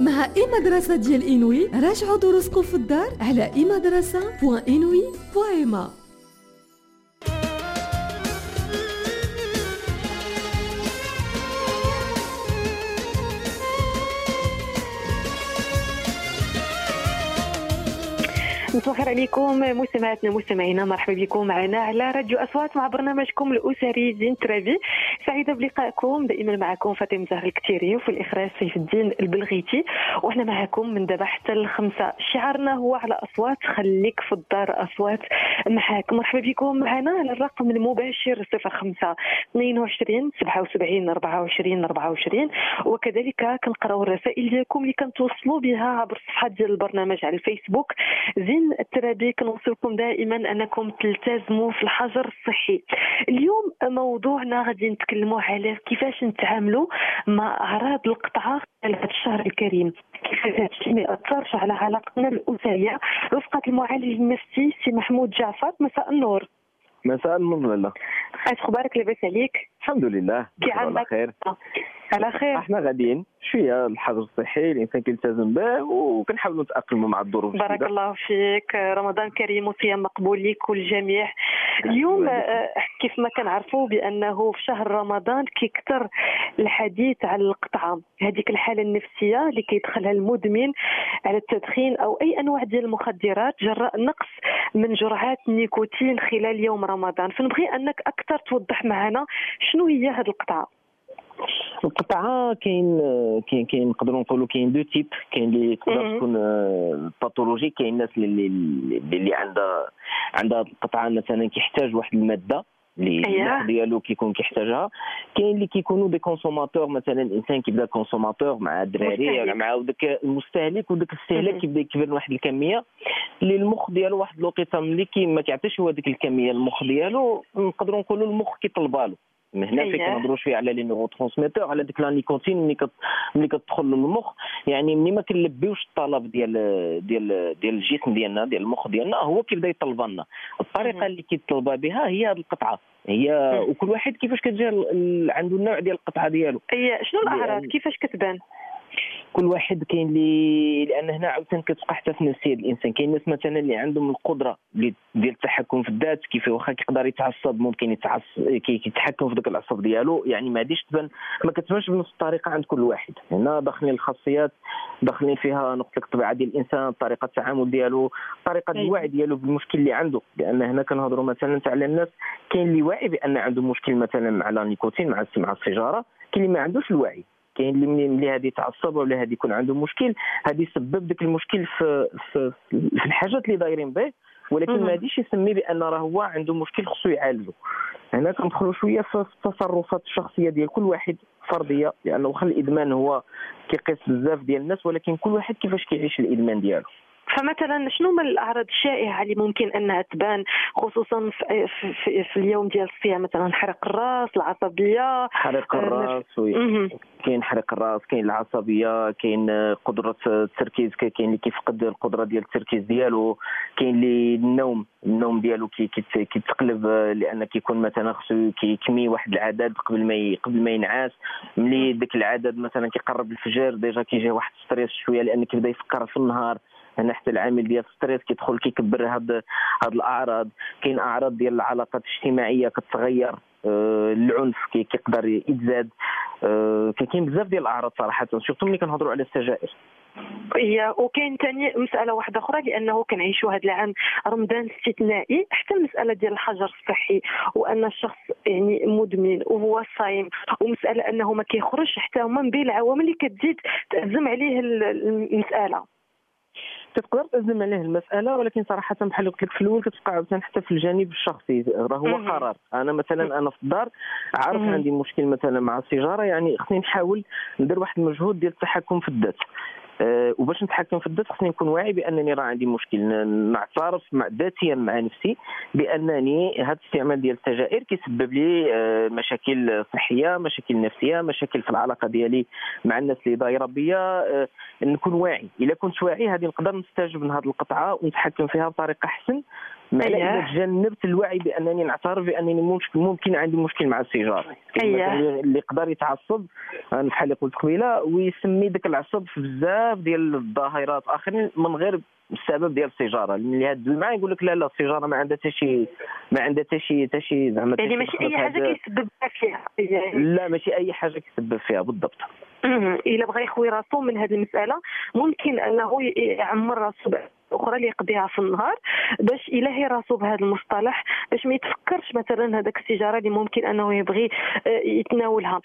مع اي مدرسة ديال إنوي راجعوا دروسكم في الدار على imadrasa.inouï.ma. مساء الخير عليكم مستمعاتنا ومستمعينا، مرحبا بكم معنا على راديو أصوات مع برنامجكم الأسري زين ترابي. سعيدة بلقائكم، دائما معكم فاطمة زهر الكتيري وفي الإخراج سيف الدين البلغيتي، وإحنا معكم من دابا حتى الخمسة. شعارنا هو على أصوات، خليك في الدار أصوات معاك. مرحبا بكم معنا على الرقم المباشر 05 22 77 24 24، وكذلك كنقراو الرسائل ديالكم اللي كنتوصلوا بها عبر الصفحات ديال البرنامج على الفيسبوك زين الترابي. كنوصلكم دائما انكم تلتزموا في الحجر الصحي. اليوم موضوعنا غادي نتكلموا على كيفاش نتعاملوا مع اعراض القطعه خلال هذا الشهر الكريم، كيفاش هذا الشيء ما ياثرش على علاقتنا الاسريه. رفقه المعالج النفسي سي محمود جعفر، مساء النور. مساء النور لاله. اش اخبارك؟ لاباس عليك؟ الحمد لله على خير. على خير. احنا غاديين شويه الحظر الصحي الانسان كيلتزم به وكنحاولوا نتاقلموا مع الظروف. بارك الله فيك، رمضان كريم وصيام مقبول لك والجميع. اليوم كيف ما كنعرفوا بانه في شهر رمضان كيكثر الحديث على القطعه، هذيك الحاله النفسيه اللي كيدخلها المدمن على التدخين او اي انواع ديال المخدرات جراء نقص من جرعات النيكوتين خلال يوم رمضان. فنبغي انك اكثر توضح معنا شنو هي هذه القطعه. القطعه كاين نقدروا نقولوا كاين دو تيب. كاين اللي تقدر تكون باثولوجي، كاين الناس اللي عندها القطعه مثلا كيحتاج واحد الماده اللي المخ ديالو كيكون كيحتاجها. كاين اللي كيكونوا دي كونسوماتور، مثلا الانسان كيبدا كونسوماتور مع الدراري ولا مع داك المستهلك، وداك الاستهلاك كيبدا يكبر لواحد الكميه اللي المخ ديالو واحد الوقيته ملي ما كيعطيش هو ديك الكميه المخ ديالو، نقدروا نقولوا المخ كيطلبها له. من هنا فين كنهضروا شويه على لي نيورو ترانسميتور، على ديك لا نيكوتين ملي كتدخل للمخ. يعني ملي ما كنلبيوش الطلب ديال الجسم ديالنا، ديال المخ ديالنا، هو كيبدا يطلب لنا. الطريقه اللي كيطلبها بها هي هذه القطعه هي. وكل واحد كيفاش كتجي عنده النوع ديال القطعه ديالو. شنو الاعراض كيفاش كتبان؟ كل واحد كاين لان هنا عاوتاني كتبقى حتى في نفسيه الانسان. كاين ناس مثلا اللي عندهم القدره ديال التحكم في الذات، كيف واخا كيقدر يتعصب ممكن كيتحكم في ذاك العصب ديالو. يعني ما غاديش تبان، ما كتبانش بنفس الطريقه عند كل واحد. هنا داخلين الخاصيات، داخلين فيها نقطه الطبيعه ديال الانسان، طريقه التعامل ديالو، طريقه الوعي ديالو بالمشكل اللي عنده. لان هنا كنهضروا مثلا على الناس، كاين اللي واعي بان عنده مشكل مثلا مع النيكوتين مع السيجاره، كاين اللي ما عندوش الوعي. كاين اللي ملي هذه يتعصب ولا هذه يكون عنده مشكل، هذه يسبب داك المشكل في الحاجات اللي دايرين به، ولكن ما غاديش يسمي بان راه هو عنده مشكل خصو يعالجه. هنا كندخلوا شويه في التصرفات الشخصيه ديال كل واحد فرديه، لانه واخا الادمان هو كيقيس بزاف ديال الناس، ولكن كل واحد كيفاش كيعيش الادمان ديالو. فمثلا شنو من الاعراض الشائعه اللي ممكن انها تبان خصوصا في اليوم ديال الصيام؟ مثلا حرق الراس، العصبيه. حرق الراس كاين حرق الراس، كاين العصبيه، كاين قدره التركيز، كاين اللي كيفقد القدره ديال التركيز ديالو، كاين اللي النوم ديالو كيتقلب، لان كيكون مثلا خصو كيكمي واحد العدد قبل ما ينعس. ملي ديك العدد مثلا كيقرب الفجر ديجا كيجي واحد ستريس شويه، لان كيبدا يفكر في النهار. هنا حتى العامل ديال الستريس كيدخل كيكبر هاد الاعراض. كاين اعراض ديال العلاقات الاجتماعيه كتغير، العنف كيقدر يتزاد. كاين بزاف ديال الاعراض صراحه، سورتو ملي كنهضروا على السجائر. وكاين ثاني مساله واحده اخرى، لانه كنعيشوا هذا العام رمضان استثنائي، حتى المساله ديال الحجر الصحي، وان الشخص يعني مدمن وهو صايم، ومساله انه ما كيخرجش، حتى هما من بين العوامل اللي كتزيد تأزم عليه المساله. تقدر تأزم عليه المساله، ولكن صراحه بحال قلت لك في الاول كتبقى عاوتاني حتى في الجانب الشخصي، راه هو قرار. انا مثلا انا في الدار عارف عندي مشكل مثلا مع السيجاره، يعني خصني نحاول ندير واحد المجهود ديال التحكم في الذات. وباش نتحكم في الذات خصني نكون واعي بانني راه عندي مشكل، نعترف ذاتيا مع نفسي بانني هذا الاستعمال ديال السجائر كيسبب لي مشاكل صحيه، مشاكل نفسيه، مشاكل في العلاقه ديالي مع الناس اللي دايره بيا. نكون واعي. الا كنت واعي هذه نقدر نستجب من هذه القطعه ونتحكم فيها بطريقه احسن، معنى اذا تجنبت الوعي بانني نعترف بانني ممكن عندي مشكل مع السيجاره، اللي يقدر يتعصب بحال اللي قلت قبيله ويسمي داك العصب في بزاف ديال الظاهرات اخرين من غير السبب ديال السيجاره. اللي هاد معاه يقول لك لا السيجاره ما عندها حتى شي زعما يعني ماشي اي حاجه كيسبب فيها لا ماشي اي حاجه كيسبب فيها بالضبط. الا بغى يخوي راسو من هذه المساله ممكن انه يعمر راسو اخرى اللي يقضيها في النهار باش يلهي راسو بهذا المصطلح، باش ما يتفكرش مثلا هذاك السيجاره اللي ممكن انه يبغي يتناولها.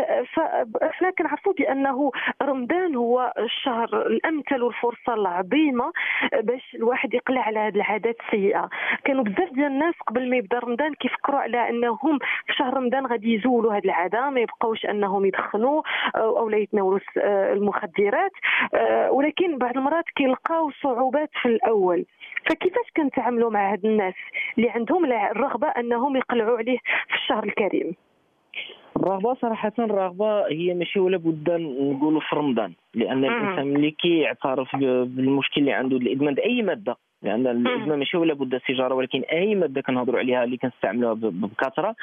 فاحنا كنعرفوا بانه رمضان هو الشهر الامثل والفرصه العظيمه باش الواحد يقلع على هذه العادات السيئه. كانوا بزاف ديال الناس قبل ما يبدا رمضان كيفكروا على انهم في شهر رمضان غادي يزولوا هذه العاده، ما يبقاوش انهم يدخنوا او لا يتناولوا المخدرات، ولكن بعض المرات كيلقاو صعوبات في الأول. فكيفاش كنتعاملوا مع هاد الناس اللي عندهم الرغبة أنهم يقلعوا عليه في الشهر الكريم؟ الرغبة صراحة الرغبة هي ماشي ولا بد نقولوا في رمضان، لأن الإنسان ملي كيعترف بالمشكل اللي عنده الإدمان أي مادة، لأن الإدمان ماشي ولا بد السيجارة ولكن أي مادة كنهضروا عليها اللي كنستعملوها بكثرة،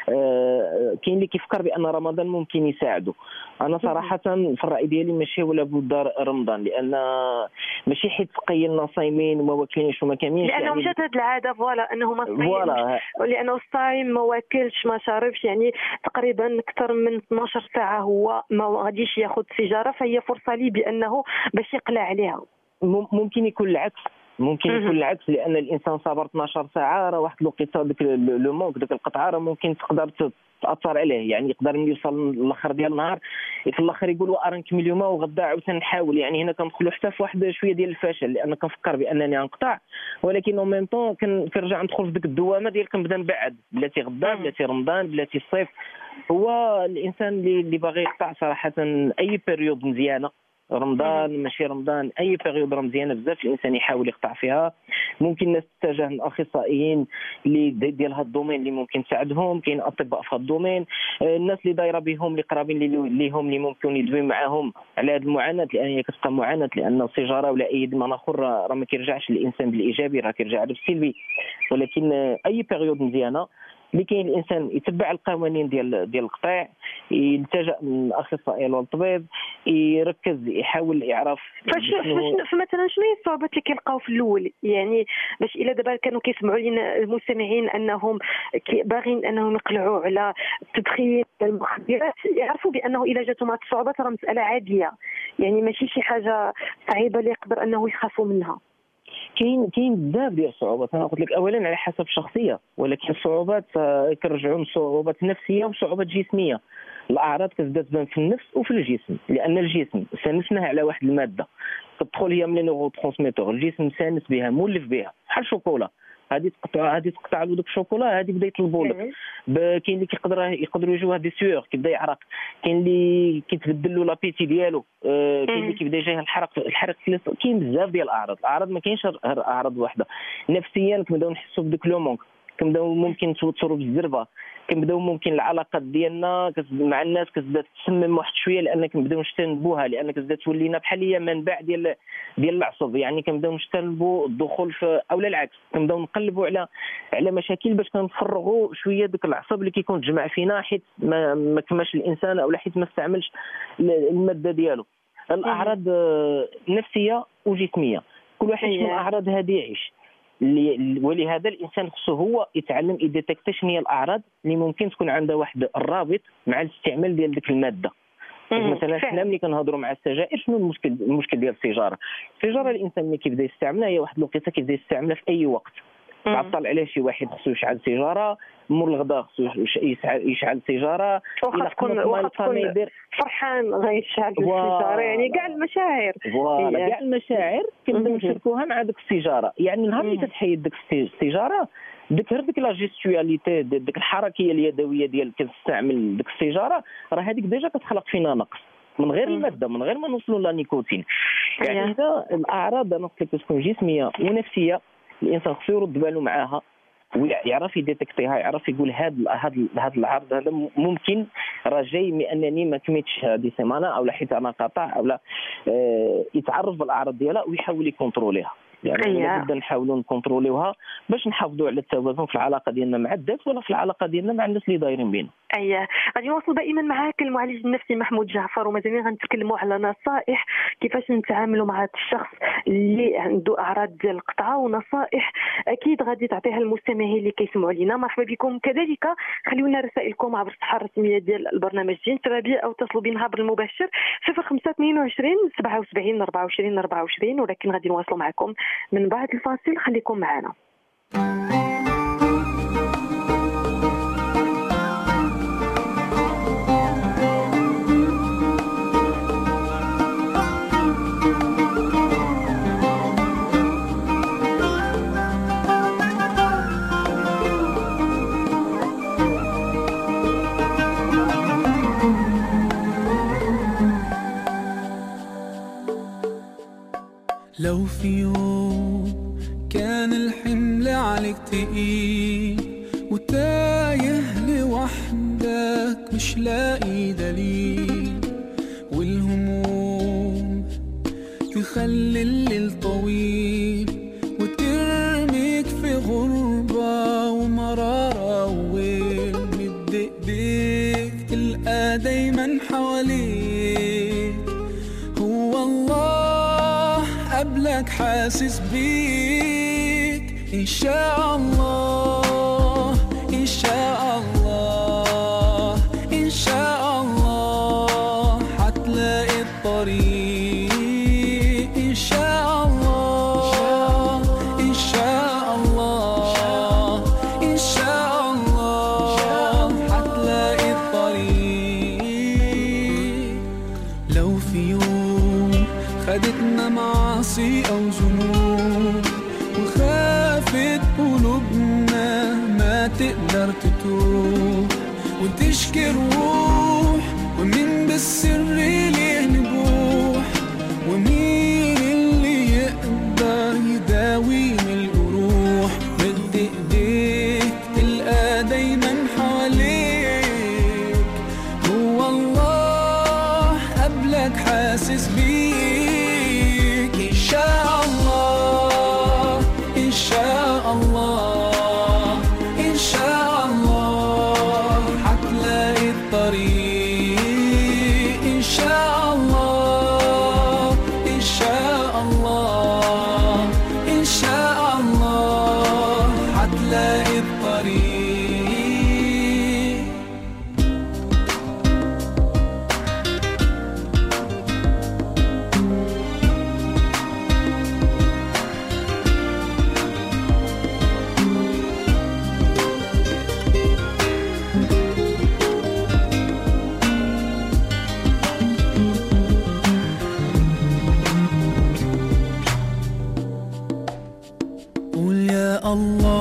كاين اللي كيفكر بأن رمضان ممكن يساعده. أنا صراحة في الرأي ديالي ماشي ولا بد رمضان، لأن ماشي حيت تقيلنا صايمين وما واكلينش وما كامينش، لأنه يعني جات هذه العادة فوالا أنه ما صايمش، لأنه الصايم ما واكلش ما شاربش، يعني تقريبا أكثر من 12 ساعة هو ما غاديش ياخذ سيجارة، فهي فرصة لي بأنه باش يقلع عليها. ممكن يكون العكس، لان الانسان صابر 12 ساعه، راه واحد الوقيته داك لو مونك داك القطعه راه ممكن تقدر تاثر عليه، يعني يقدر يوصل للاخر ديال النهار في الاخر يقول راه نكمل اليوم وغدا عاوتاني نحاول. يعني هنا كندخلوا حتى في واحد شويه ديال الفشل، لان كنفكر بانني غنقطع ولكن او ميم طون كنرجع ندخل في ديك الدوامه ديال كنبدا نبعد بلاتي غدا بلاتي رمضان بلاتي الصيف. هو الانسان اللي باغي يقطع صراحه اي بيريود مزيانه، رمضان ماشي رمضان، اي بيريود مزيانه بزاف الانسان يحاول يقطع فيها. ممكن الناس تتجه للاخصائيين اللي ديال هذا الدومين اللي ممكن تساعدهم، كاين اطباء في هذا الدومين، الناس اللي دايره بهم اللي قرابين ليهم اللي ممكن يدوي معاهم على هذه المعاناه، لان هي كتبقى معاناه، لان السيجاره ولا اي ادمان اخر راه ما كيرجعش للانسان بالايجابي، راه كيرجع بالسلبي. ولكن اي بيريود مزيانه اللي كاين الانسان يتبع القوانين ديال القطاع، يلتجأ للاخصائي ولا الطبيب، يركز يحاول يعرف مثلا شنو هي الصعوبات اللي كيلقاو في الاول، يعني باش الا دابا كانوا كيسمعوا لنا المستمعين انهم باغيين انهم يقلعوا على التدخين المخدرات، يعرفوا بانه الا جاتهم هذه الصعوبات راه مساله عاديه، يعني ماشي شي حاجه صعيبه اللي يقدر انه يخافوا منها. كاين بزاف ديال الصعوبات. انا قلت لك اولا على حسب الشخصيه، ولكن الصعوبات كنرجعوا لصعوبات نفسيه وصعوبات جسميه. الاعراض كتبدا تبان في النفس وفي الجسم، لان الجسم سانسناه على واحد الماده كتدخل هي من لي نيورو ترانسميتور، الجسم سانس بها مولف بها بحال الشوكولا، هذه تقطع له داك الشوكولا، هذه بدا يطلبوا لك. كاين اللي يقدروا يجيوه دي سيور كيبدا يعرق، كاين اللي كيتبدل له لابيتي ديالو، كاين اللي كيبدا يجيه الحرق كاين بزاف ديال الاعراض ما كاينش اعراض واحده. نفسيا كنبداو نحسوا بداك لو مونك، كنبداو ممكن نتوتروا بالزربه، كنبداو ممكن العلاقات ديالنا مع الناس كتبدا تسمم واحد شويه، لان كنبداو نجتنبوها، لان كتبدا تولينا بحال هي منبع ديال العصب. يعني كنبداو نجتنبوا الدخول في اولا العكس، كنبداو نقلبوا على مشاكل باش كنفرغوا شويه داك العصب اللي كيكون تجمع فينا حيت ما كماش الانسان او حيت ما استعملش الماده ديالو. الاعراض نفسيه وجسميه، كل واحد من الاعراض هذه يعيش. ولهذا الانسان خصو هو يتعلم يديتكت شنو هي الاعراض اللي ممكن تكون عندها واحد الرابط مع الاستعمال ديال ديك الماده. مثلا حنا ملي كنهضروا مع السجائر، شنو المشكل ديال السيجاره؟ الانسان ملي كيبدا يستعملها هي واحد الوقيته كيبدا يستعملها في اي وقت. تعطل عليه شي واحد خصو يشعل سيجاره، مور الغداء خصو يشعل سيجاره، واخا تكون فرحان غيشعل السيجاره، يعني كاع المشاعر كاع المشاعر كنبداو نشاركوها مع ديك السيجاره. يعني نهار اللي كتحيد ديك السيجاره ديك لا جيستواليتي ديك الحركيه اليدويه ديال كتستعمل ديك السيجاره، راه هذيك ديجا كتخلق فينا نقص من غير الماده، من غير ما نوصلوا للنيكوتين. يعني هذا الاعراض انا قلت لك تكون جسميه ونفسيه، الانسان خصو يرد باله معاها ويعرف يديتكتيها، يعرف يقول هذا العرض هذا ممكن راه جاي من انني ما كميتش هذه السيمانه او حيت انا قاطع او لا، يتعرف بالاعراض ديالها ويحاول يكونتروليها. يعني لابد نحاولوا نكونتروليوها باش نحافظوا على التوازن في العلاقه ديالنا مع الذات ولا في العلاقه ديالنا مع الناس اللي دايرين بينا. غادي نواصل دائما معاك المعالج النفسي محمود جعفر، ومازالين غنتكلموا على نصائح كيفاش نتعاملوا مع هذا الشخص اللي عنده اعراض ديال القطعه، ونصائح اكيد غادي تعطيها المستمعين اللي كيسمعوا لينا. مرحبا بكم. كذلك خليونا رسائلكم عبر الصفحه الرسميه ديال البرنامج جين ترابيه او اتصلوا بنا عبر المباشر 0522 77 24 24. ولكن غادي نواصلوا معكم من بعد الفاصل، خليكم معنا. لو في يوم كان الحمل عليك تقيل وتايه لوحدك مش لاقي دليل، والهموم تخلي الليل طويل وترميك في غربة ومرارة وويل، مد ايديك تلقى دايما حواليك هو الله قبلك حاسس بيك. إن شاء الله إن شاء الله إن شاء الله حتلاقي الطريق. إن شاء الله إن شاء الله إن شاء الله حتلاقي الطريق. لو في يوم خدتنا معاصي أو ذنوب وخافت قلوبنا ما تقدر تتوب وتشكي روح، ومين بالسر ليه نبوح، ومين اللي يقدر يداوي من الجروح. مد ايديك تلقى دايما حواليك هو الله قبلك حاسس بيك. إن شاء الله إن شاء الله إن شاء الله حتلاقي الطريق. إن شاء الله إن شاء الله إن شاء الله حتلاقي الطريق. قول يا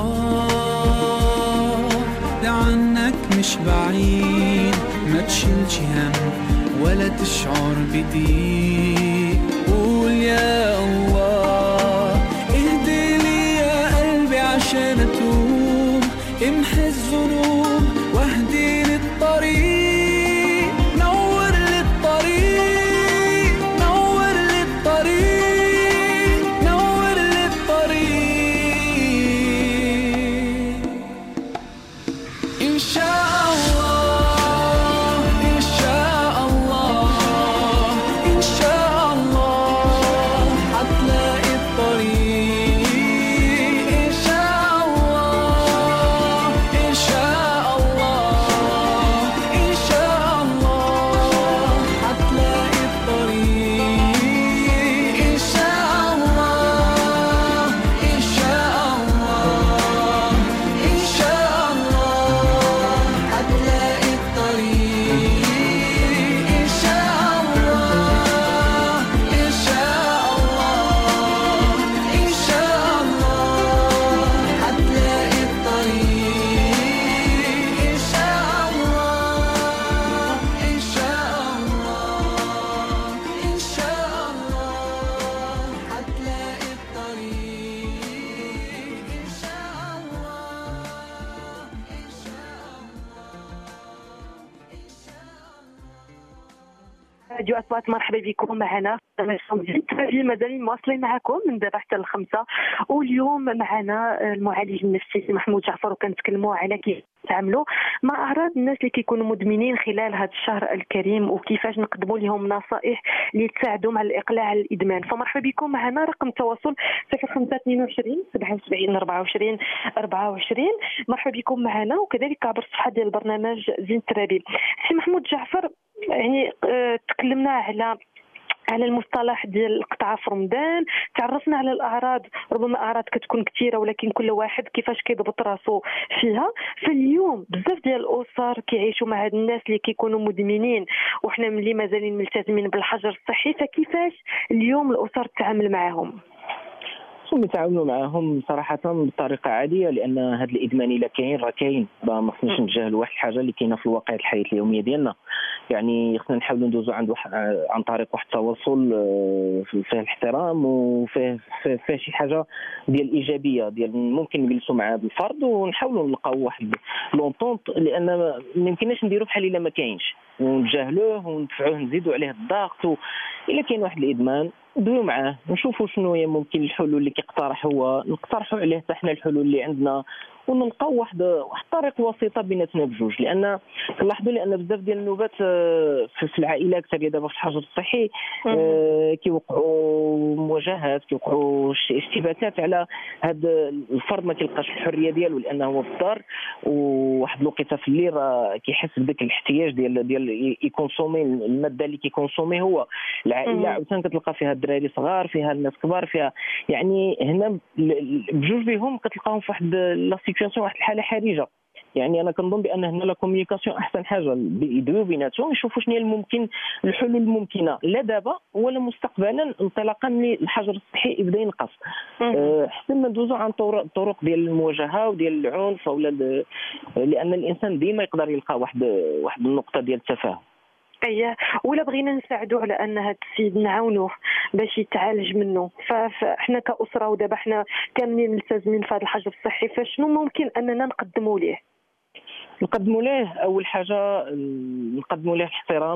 الله ده عنك مش بعيد، ما تشيلش هم ولا تشعر بضيق. قول يا الله اهدي لي يا قلبي عشان اتوب، امحي الذنوب واهدي للطريق. نور للطريق نور للطريق نور للطريق. إن شاء الله إن شاء الله إن شاء الله راديو أصوات، مرحبا بكم معنا في مازال مواصلين معكم من دابا حتى ل5. واليوم معنا المعالج النفسي محمود جعفر، وكنتكلموا على كيف تعاملوا مع أعراض الناس اللي كيكونوا مدمنين خلال هذا الشهر الكريم، وكيفاش نقدموا لهم نصائح اللي تساعدهم على الإقلاع عن الإدمان. فمرحبا بكم معنا. رقم التواصل 0522 77 24 24. مرحبا بكم معنا، وكذلك عبر الصفحة ديال البرنامج زين ترابي. سي محمود جعفر، يعني تكلمنا على المصطلح ديال القطعه في رمضان، تعرفنا على الاعراض، ربما اعراض كتكون كثيره ولكن كل واحد كيفاش كيضبط راسو فيها. فاليوم بزاف ديال الاسر كيعيشوا مع هاد الناس اللي كيكونوا مدمنين، وحنا ملي مازالين ملتزمين بالحجر الصحي، فكيفاش اليوم الاسر تتعامل معهم؟ نتعاونوا معهم صراحه بطريقه عاديه، لان هذا الادمان الا كاين راه كاين، ما خصناش نتجاهلوا واحد الحاجه اللي كاينه في الواقع الحياه اليوميه ديالنا. يعني خصنا نحاولوا ندوزوا عن طريق واحد التواصل فيه الاحترام وفيه شي حاجه ديال الايجابيه، ديال ممكن نجلسوا معاه بالفرد ونحاولوا نلقاو واحد لونطونط، لان ما يمكنناش نديروا بحال الا ما كاينش، ونتجاهلوه وندفعوه نزيدوا عليه الضغط. الا كاين واحد الادمان ندويو معاه، نشوفوا شنو هي ممكن الحلول اللي كيقترح هو، نقترحوا عليه حتى حنا الحلول اللي عندنا، ونلقاو واحد الطريق وسيطه بيناتنا بجوج. لان نلاحظوا لان بزاف ديال النوبات في العائلات حتى دابا في الحجر الصحي كيوقعوا مواجهات، كيوقعوا اشتباكات على هذا الفرد، ما كيلقاش الحريه ديالو لانه هو في الدار، وواحد الوقيته في الليل كيحس بداك الاحتياج ديال يكونسومي الماده اللي كيكونسومي هو. العائله عاوتاني كتلقى فيها الدراري صغار، فيها الناس كبار، فيها يعني هنا بجوج بهم كتلقاهم في واحد لا سيتوياسيون، واحد الحاله حرجه. يعني انا كنظن بان هنا لا كومونيكاسيون احسن حاجه، يدويو بيناتهم يشوفوا شنو هي الممكن، الحلول الممكنه لا دابا ولا مستقبلا، انطلاقا من الحجر الصحي يبدا ينقص، حتى ما ندوزو عن طرق ديال المواجهه وديال العنف، ولا لان الانسان ديما يقدر يلقى واحد النقطه ديال التفاهم. اييه، ولا بغينا نساعدوه على ان هذا السيد نعاونوه باش يتعالج منه، فاحنا كاسره ودابا احنا كاملين ملتزمين في هذا الحجر الصحي، فشنو ممكن اننا نقدموا ليه؟ نقدموا له اول حاجه، نقدموا له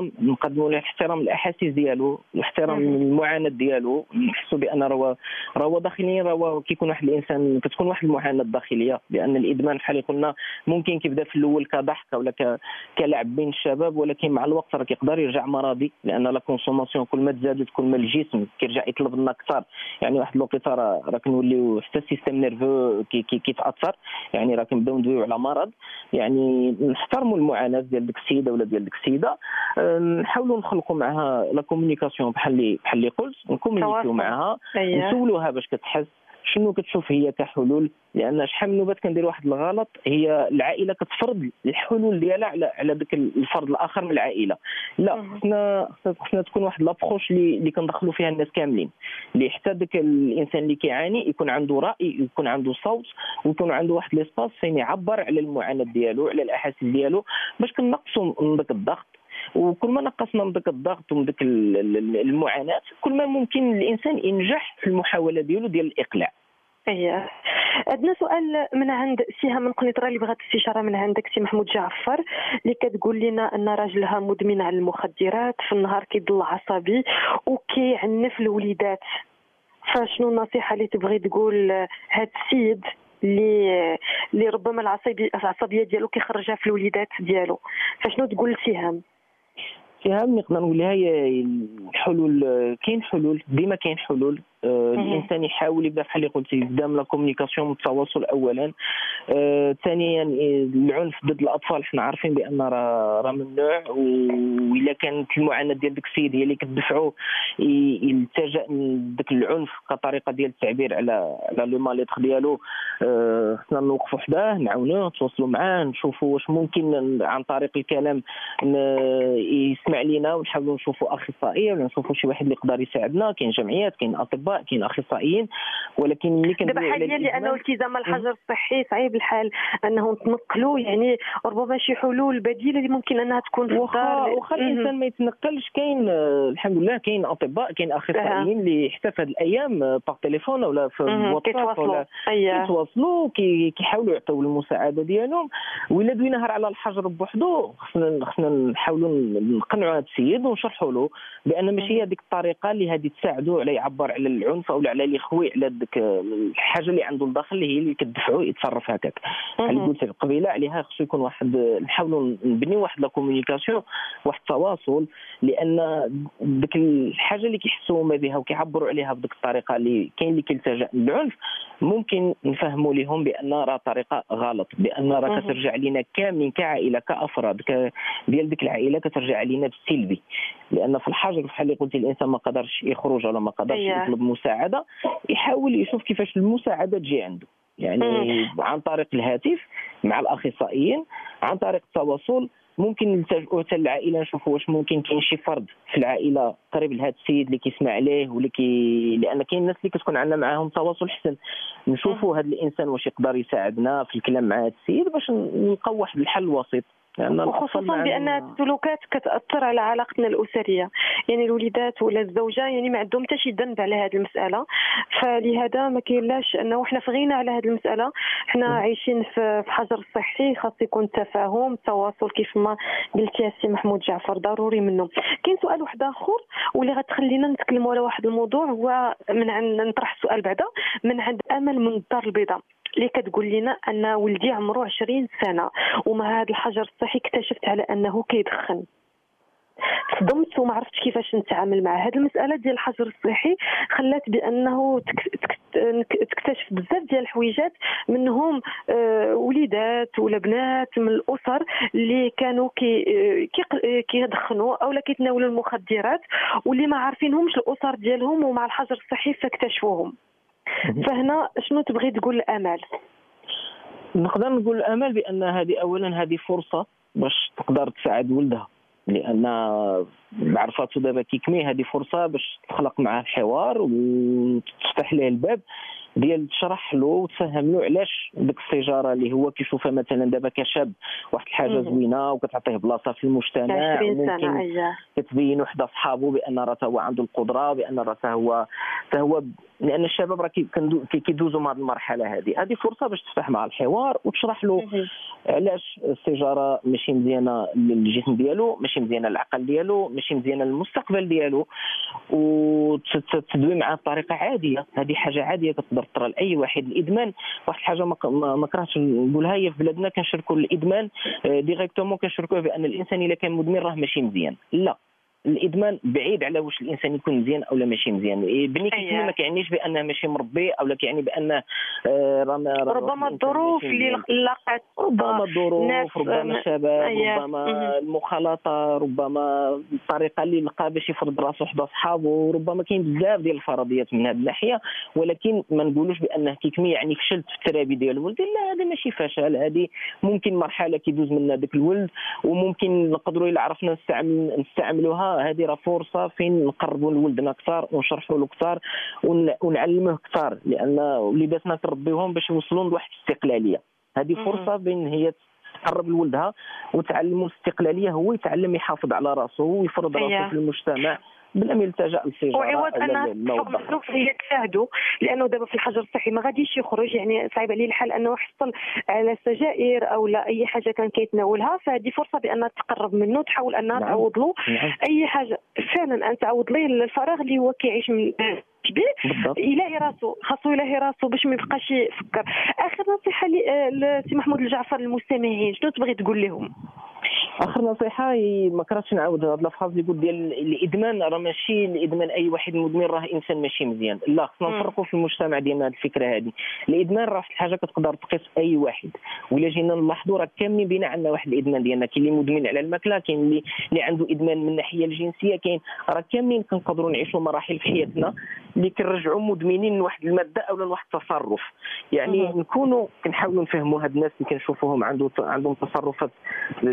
الاحترام الاحاسيس ديالو، الاحترام المعاناه ديالو، نحسوا بان راه داخليا كيكون واحد الانسان كتكون واحد المعاناه داخليه، لان الادمان بحال قلنا ممكن كيبدا في الاول كضحك ولا كلعب بين الشباب، ولكن مع الوقت راه كيقدر يرجع مرضي، لان لا كونسوماسيون كل ما تزادت كل ما الجسم كيرجع يطلب لنا اكثر. يعني واحد الوقيته راه كنوليو حتى السيستم نيرفو كيتاثر، يعني راه كنبداو ندويو على مرض. يعني نحترموا المعاناه ديال ديك السيده ولا ديال ديك السيده، نحاولوا نخلقوا معها لا كومونيكاسيون بحال اللي قلت، نكومونيكيو معها، نسولوها باش كتحس، شنو كتشوف هي كحلول. لان شحال من نوبات كندير واحد الغلط، هي العائله كتفرض الحلول ديالها على داك الفرد الاخر من العائله. لا، خصنا تكون واحد لابروش اللي كندخلوا فيها الناس كاملين، اللي حتى داك الانسان اللي كيعاني يكون عنده راي، يكون عنده صوت، ويكون عنده واحد ليسباس فين يعبر على المعاناه ديالو، على الاحاسيس ديالو، باش كنقصوا من داك الضغط. وكل ما نقصنا من داك الضغط ومن داك المعاناه، كل ما ممكن الانسان ينجح في المحاوله ديالو ديال الاقلاع. اييه، عندنا سؤال من عند سهام من قنيطره اللي بغات استشاره من عندك سي محمود جعفر، اللي كتقول لنا ان راجلها مدمن على المخدرات، في النهار كيضل عصبي وكيعنف الوليدات، فشنو النصيحه اللي تبغي تقول هذا السيد اللي ربما العصبيه ديالو كيخرجها في الوليدات ديالو؟ فشنو تقول سهام نقدر نقول لها هي الحلول، كاين حلول، ديما كاين حلول. الانسان يحاول يبدا بحال اللي قلتي، يبدا من لا كومونيكاسيون، من التواصل اولا. ثانيا العنف ضد الاطفال، حنا عارفين بان راه ممنوع، والا كانت المعاناه ديال داك السيد هي اللي كتدفعو يلتجا لذاك العنف كطريقه ديال التعبير على لو ماليتر ديالو، خصنا نوقفوا حداه، نعاونوه، نتواصلوا معاه، نشوفوا واش ممكن عن طريق الكلام يسمع لينا، ونحاولوا نشوفوا اخصائيه ولا نشوفوا شي واحد اللي يقدر يساعدنا. كاين جمعيات، كاين اطباء اطباء كاين اخصائيين، ولكن ملي دابا حاليا لانه التزام الحجر الصحي صعيب الحال انه تنقلوا، يعني ربما شي حلول بديله اللي ممكن انها تكون في الدار. واخا الانسان ما يتنقلش، كاين الحمد لله كاين اطباء كاين اخصائيين اللي حتى في هذه الايام باغ تليفون ولا في الواتساب ولا كيتواصلوا كيحاولوا يعطيو المساعده ديالهم. وإلا دوينا نهار على الحجر بوحدو خصنا نحاولوا نقنعوا هذا السيد ونشرحوا له بان ماشي هذيك الطريقه اللي هذه تساعدوا على يعبر على العنف او على اللي يخوي على ديك الحاجه اللي عنده الداخل اللي هي اللي كتدفعوا يتصرف هكاك. بحال قلت قبيله عليها خصو يكون واحد، نحاولوا نبنيو واحد لا كومونيكاسيون، واحد التواصل، لان ديك الحاجه اللي كيحسوا هما بها وكيعبروا عليها بديك الطريقه اللي كاين اللي كيلتجأ للعنف، ممكن نفهموا لهم بان راه طريقه غلط، بان راه كترجع لينا كاملين كعائله كافراد ديال ديك العائله كترجع علينا بالسلبي. لان في الحجر بحال اللي قلتي الانسان ما قدرش يخرج ولا ما قدرش يطلب مساعده، يحاول يشوف كيفاش المساعده تجي عنده، يعني عن طريق الهاتف مع الاخصائيين، عن طريق التواصل. ممكن نلتجئوا حتى العائله نشوفوا واش ممكن كاين شي فرد في العائله قريب لهذا السيد اللي كيسمع عليه لان كاين الناس اللي كتكون عندنا معاهم تواصل حسن، نشوفوا هذا الانسان واش يقدر يساعدنا في الكلام مع هذا السيد باش نلقاو واحد الحل الوسيط. وخصوصا بان السلوكات كتاثر على علاقتنا الاسريه، يعني الوليدات ولا الزوجه يعني ما عندهم حتى شي ذنب على هذه المساله، فلهذا ما كاينلاش انه حنا في غنى على هذه المساله. حنا عايشين في حجر صحي، خاص يكون تفاهم التواصل كيف ما قلتي السي محمود جعفر، ضروري منه. كاين سؤال واحد اخر واللي غتخلينا نتكلموا على واحد الموضوع، هو من عند نطرح السؤال بعدا من عند امل من الدار البيضاء اللي كتقول لنا ان ولدي عمره 20 سنه ومع هذا الحجر الصحي اكتشفت على انه كيدخن. صدمت وما عرفتش كيفاش نتعامل مع هذه المساله ديال الحجر الصحي، خلات بانه تكتشف بزاف ديال الحويجات، منهم وليدات ولا بنات من الاسر اللي كانوا كيدخنوا او كيتناولوا المخدرات واللي ما عارفينهمش الاسر ديالهم، ومع الحجر الصحي فاكتشفوهم. فهنا شنو تبغي تقول لامال؟ نقدر نقول لامال بان هذه فرصه باش تقدر تساعد ولدها، لان عرفاتو دابا كيكمي، هذه فرصه باش تخلق معاه الحوار وتفتح له الباب ديال تشرح له وتفهم له علاش ديك السيجاره اللي هو كيشوفها مثلا دابا كشاب واحد الحاجه زوينه وكتعطيه بلاصه في المجتمع، وممكن كتبين وحده صحابه بان راه هو عنده القدره، بان راه هو لان الشباب راه كيدوزوا مع هذه المرحله. هذه فرصه باش تفتح مع الحوار وتشرح له علاش السيجاره ماشي مزيانه للجسم ديالو، ماشي مزيانه للعقل ديالو، ماشي مزيانه للمستقبل ديالو، وتدوي معاه بطريقه عاديه. هذه حاجه عاديه كتقدر تطرى لاي واحد. الادمان واحد الحاجه ما كرهتش نقولها، هي في بلادنا كنشركوا الادمان ديريكتومون، كنشركوه بان الانسان الا كان مدمن راه ماشي مزيان. لا، الادمان بعيد على واش الانسان يكون مزيان او لا ماشي مزيان. بني كيتم ما كيعنيش بانه ماشي مربي او لا كيعني بانه ربما الظروف اللي لقات، ربما الظروف، ربما الشباب، ربما المخالطه، ربما الطريقه اللي لقى باش يفرض راسو حدا صحابه، ربما كاين بزاف ديال الفرضيات من هذه الناحيه. ولكن ما نقولوش بانه كيكمي يعني فشلت في الترابي ديال الولد، لا، هذا ماشي فشل، هذه ممكن مرحله كيدوز منها داك الولد، وممكن نقدروا الا عرفنا نستعملوها. هذه راه فرصه فين نقربوا لولدنا اكثر ونشرحوا له اكثر ونعلموه اكثر، لان وليداتنا تربيوهم باش يوصلوا لواحد الاستقلاليه. هذه فرصه بين هي تقرب لولدها وتعلموا الاستقلاليه، هو يتعلم يحافظ على راسه ويفرض راسه في المجتمع بلا ما يلتجأ للسيجاره. وعوض انها الظروف هي تساعده، لانه دابا في الحجر الصحي ما غاديش يخرج، يعني صعيب عليه الحال انه يحصل على سجائر او لا اي حاجه كان كيتناولها، فهذه فرصه بانها تقرب منه، تحاول انها تعوض له اي حاجه فعلا، ان تعوض له الفراغ اللي هو كيعيش من يلاهي راسو، خاصو يلاهي راسو باش ما يبقاش يفكر. اخر نصيحه لسي محمود الجعفر للمستمعين، شنو تبغي تقول لهم؟ اخر نصيحه ما كرهتش نعاود هذا اللفظ اللي قلت ديال الادمان، راه ماشي الادمان اي واحد مدمن راه انسان ماشي مزيان، لا، خصنا نفرقوا في المجتمع ديالنا هذه الفكره. هذه الادمان راه حاجه كتقدر تقيس اي واحد، ولا جينا نلاحظوا راه كاملين بينا عندنا واحد الادمان ديالنا. كاين اللي مدمن على الماكله، كاين اللي عنده ادمان من الناحيه الجنسيه، كاين راه كاملين كنقدروا نعيشوا مراحل في حياتنا اللي كنرجعوا مدمنين لواحد الماده او لواحد التصرف. يعني نكونوا كنحاولوا نفهموا هاد الناس اللي كنشوفوهم عندهم تصرفات ديال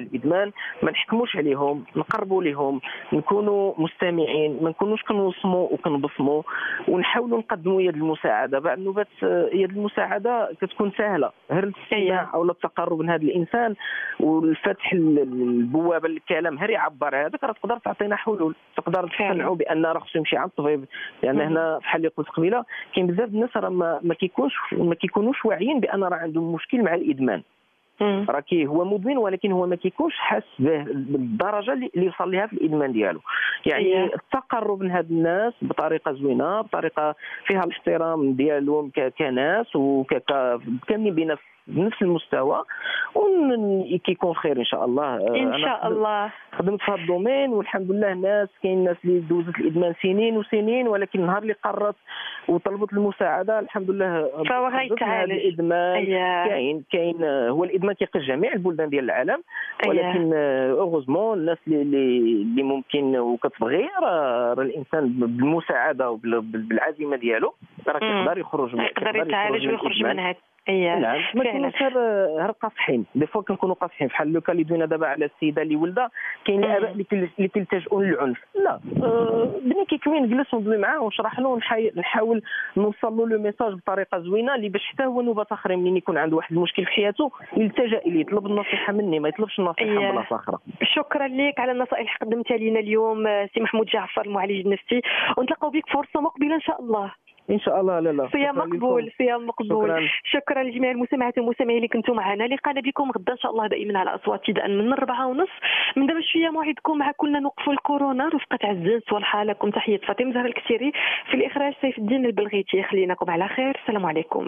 ديال الادمان ما نحكموش عليهم، نقربوا لهم، نكونوا مستمعين، ما نكونوش كنوصموا وكنبصموا، ونحاولوا نقدموا يد المساعده. بعض النوبات يد المساعده كتكون سهله، غير الاستماع او التقرب من هذا الانسان والفتح البوابه للكلام، غير يعبر هذاك راه تقدر تعطينا حلول، تقدر تقنعوا بان راه خصو يمشي عند الطبيب. لان هنا بحال اللي قلت قبيله كاين بزاف الناس راه ما كيكونوش واعيين بان راه عندهم مشكل مع الادمان. راه هو مدمن ولكن هو ما كيكونش حاس به بالدرجه اللي وصل لها في الادمان ديالو. يعني التقرب من هاد الناس بطريقه زوينه، بطريقه فيها الاحترام ديالهم كناس وكاملين بينا بنفس المستوى، وكيكون خير ان شاء الله. ان شاء الله خدمت في هذا الدومين والحمد لله. كاين ناس اللي دوزت الادمان سنين وسنين، ولكن النهار اللي قررت وطلبت المساعده الحمد لله فهو غيتعالج. الادمان كاين هو الادمان كيقيس جميع البلدان ديال العالم، ولكن اوغوزمون الناس اللي ممكن وكتبغي راه الانسان بالمساعده وبالعزيمه ديالو راه كيقدر يخرج يتعالج ويخرج من هذا. نعم، ما كاينش غير قاصحين. دي فوا كنكونوا قاصحين بحال لوكا اللي دوينا دابا على السيده اللي ولدها. كاين الاباء اللي كيلتجؤون للعنف. لا، بني كيكوين نجلس وندوي معاه ونشرح له نحاول نوصل له لو ميساج بطريقه زوينه اللي باش حتى هو نوبه اخرين ملي يكون عنده واحد المشكل في حياته يلتجا اليه، يطلب النصيحه مني، ما يطلبش النصيحه من بلاصه اخرى. شكرا لك على النصائح اللي قدمتها لنا اليوم سي محمود جعفر المعالج النفسي، ونتلاقاو بك فرصه مقبله ان شاء الله. ان شاء الله. لا صيام مقبول. شكرا لجميع المستمعات والمستمعين اللي كنتوا معنا. لقانا بكم غدا ان شاء الله دائما على اصوات ابتداء من 4:30. من دابا شويه موعدكم مع كلنا نوقفوا الكورونا. رفقه عزاز والحالكم تحيه فاطمه زهر الكتيري، في الاخراج سيف الدين البلغيتي. خليناكم على خير، السلام عليكم.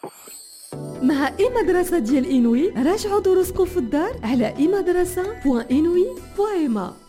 مع مدرسة ديال إنوي راجعوا دروسكم في الدار على imadrasa.inouï.ma.